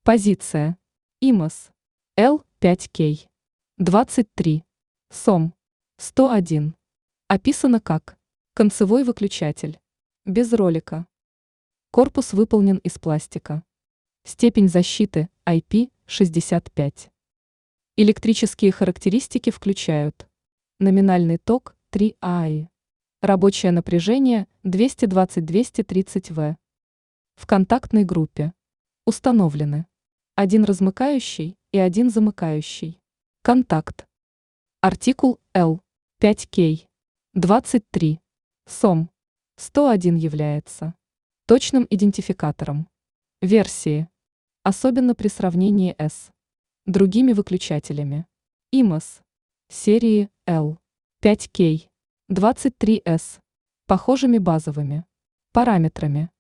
Позиция. ИМОС. L5K. 23. СОМ. 101. Описано как концевой выключатель. Без ролика. Корпус выполнен из пластика. Степень защиты IP65. Электрические характеристики включают номинальный ток 3 АИ. Рабочее напряжение 220-230 В. В контактной группе установлены один размыкающий и один замыкающий. Контакт. Артикул L5K. 23. СОМ. 101 является точным идентификатором версии, особенно при сравнении с другими выключателями ИМОС серии L5K. 23S, похожими базовыми параметрами.